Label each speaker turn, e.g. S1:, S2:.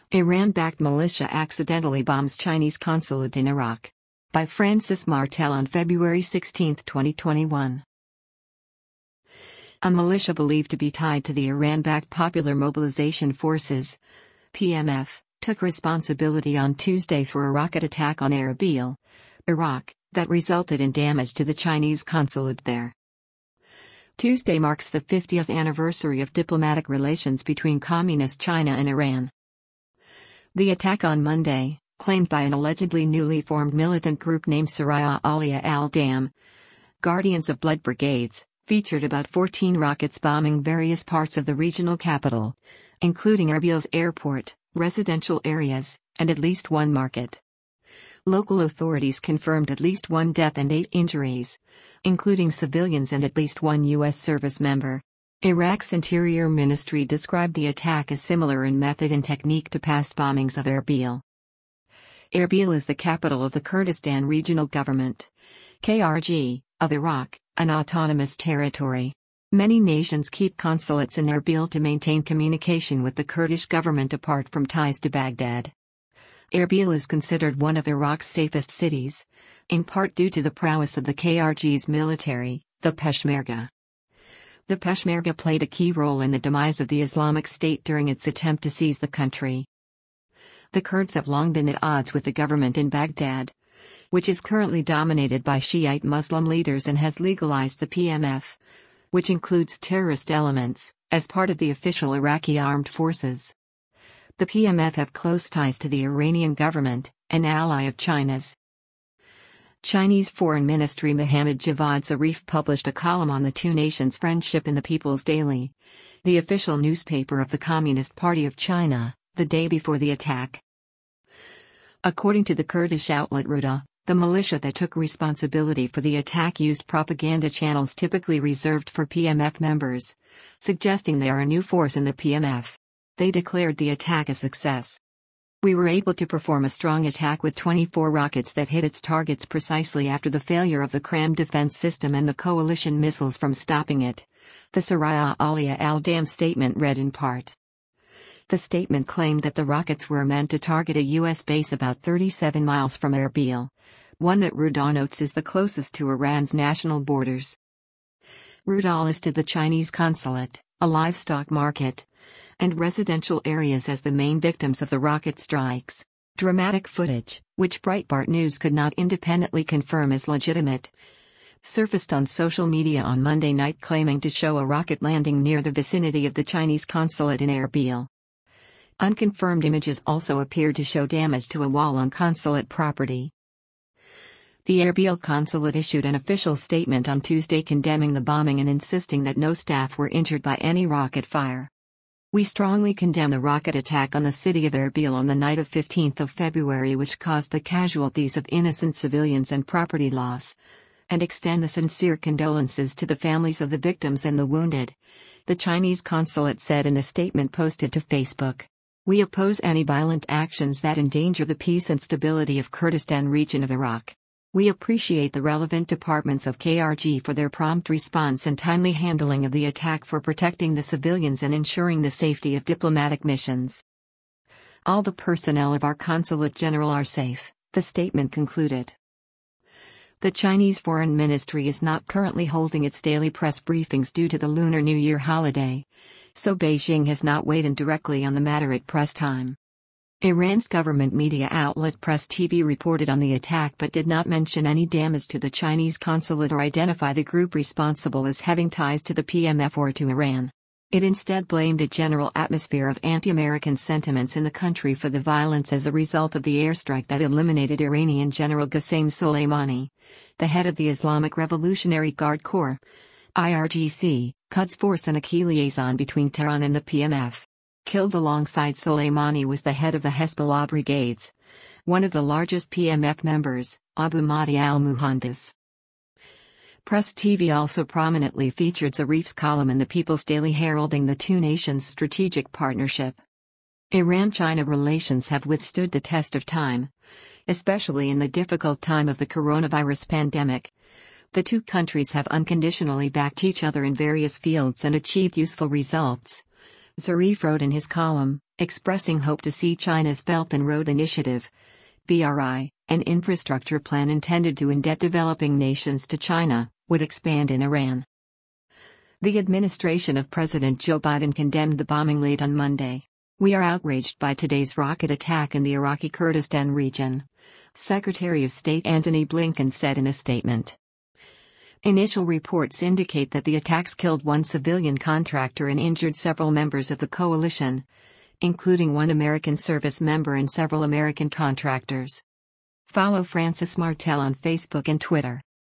S1: Iran-backed militia accidentally bombs Chinese consulate in Iraq. By Francis Martel on February 16, 2021. A militia believed to be tied to the Iran-backed Popular Mobilization Forces, PMF, took responsibility on Tuesday for a rocket attack on Erbil, Iraq, that resulted in damage to the Chinese consulate there. Tuesday marks the 50th anniversary of diplomatic relations between Communist China and Iran. The attack on Monday, claimed by an allegedly newly formed militant group named Saraya Aliyah al-Dam, Guardians of Blood Brigades, featured about 14 rockets bombing various parts of the regional capital, including Erbil's airport, residential areas, and at least one market. Local authorities confirmed at least 1 death and 8 injuries, including civilians and at least 1 U.S. service member. Iraq's Interior Ministry described the attack as similar in method and technique to past bombings of Erbil. Erbil is the capital of the Kurdistan Regional Government, KRG, of Iraq, an autonomous territory. Many nations keep consulates in Erbil to maintain communication with the Kurdish government apart from ties to Baghdad. Erbil is considered one of Iraq's safest cities, in part due to the prowess of the KRG's military, the Peshmerga. The Peshmerga played a key role in the demise of the Islamic State during its attempt to seize the country. The Kurds have long been at odds with the government in Baghdad, which is currently dominated by Shiite Muslim leaders and has legalized the PMF, which includes terrorist elements, as part of the official Iraqi armed forces. The PMF have close ties to the Iranian government, an ally of China's. Chinese Foreign Ministry Mohammad Javad Zarif published a column on the two nations' friendship in the People's Daily, the official newspaper of the Communist Party of China, the day before the attack. According to the Kurdish outlet Ruda, the militia that took responsibility for the attack used propaganda channels typically reserved for PMF members, suggesting they are a new force in the PMF. They declared the attack a success. We were able to perform a strong attack with 24 rockets that hit its targets precisely after the failure of the Kram defense system and the coalition missiles from stopping it, the Saraya Aliyah al-Dam statement read in part. The statement claimed that the rockets were meant to target a U.S. base about 37 miles from Erbil, one that Ruda notes is the closest to Iran's national borders. Ruda listed the Chinese consulate, a livestock market, and residential areas as the main victims of the rocket strikes. Dramatic footage, which Breitbart News could not independently confirm as legitimate, surfaced on social media on Monday night claiming to show a rocket landing near the vicinity of the Chinese consulate in Erbil. Unconfirmed images also appeared to show damage to a wall on consulate property. The Erbil consulate issued an official statement on Tuesday condemning the bombing and insisting that no staff were injured by any rocket fire. We strongly condemn the rocket attack on the city of Erbil on the night of 15th of February which caused the casualties of innocent civilians and property loss, and extend the sincere condolences to the families of the victims and the wounded, the Chinese consulate said in a statement posted to Facebook. We oppose any violent actions that endanger the peace and stability of Kurdistan region of Iraq. We appreciate the relevant departments of KRG for their prompt response and timely handling of the attack for protecting the civilians and ensuring the safety of diplomatic missions. All the personnel of our consulate general are safe, the statement concluded. The Chinese Foreign Ministry is not currently holding its daily press briefings due to the Lunar New Year holiday, so Beijing has not weighed in directly on the matter at press time. Iran's government media outlet Press TV reported on the attack but did not mention any damage to the Chinese consulate or identify the group responsible as having ties to the PMF or to Iran. It instead blamed a general atmosphere of anti-American sentiments in the country for the violence as a result of the airstrike that eliminated Iranian General Qasem Soleimani, the head of the Islamic Revolutionary Guard Corps, IRGC, Quds Force and a key liaison between Tehran and the PMF. Killed alongside Soleimani was the head of the Hezbollah brigades, one of the largest PMF members, Abu Mahdi al-Muhandis. Press TV also prominently featured Zarif's column in the People's Daily heralding the two nations' strategic partnership. Iran-China relations have withstood the test of time, especially in the difficult time of the coronavirus pandemic. The two countries have unconditionally backed each other in various fields and achieved useful results, Zarif wrote in his column, expressing hope to see China's Belt and Road Initiative (BRI), an infrastructure plan intended to indebt developing nations to China, would expand in Iran. The administration of President Joe Biden condemned the bombing late on Monday. "We are outraged by today's rocket attack in the Iraqi Kurdistan region," Secretary of State Antony Blinken said in a statement. Initial reports indicate that the attacks killed one civilian contractor and injured several members of the coalition, including one American service member and several American contractors. Follow Francis Martel on Facebook and Twitter.